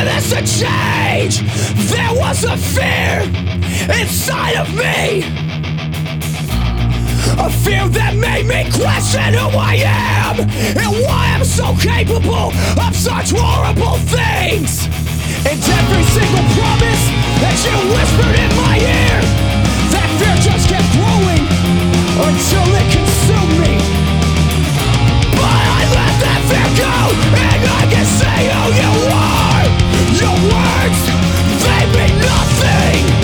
this to change. There was a fear inside of me, a fear that made me question who I am and why I'm so capable of such horrible things. And every single promise that you whispered in my ear, that fear just kept growing until it consumed me. But I let that fear go, and I can say who you are. Your words, they mean nothing.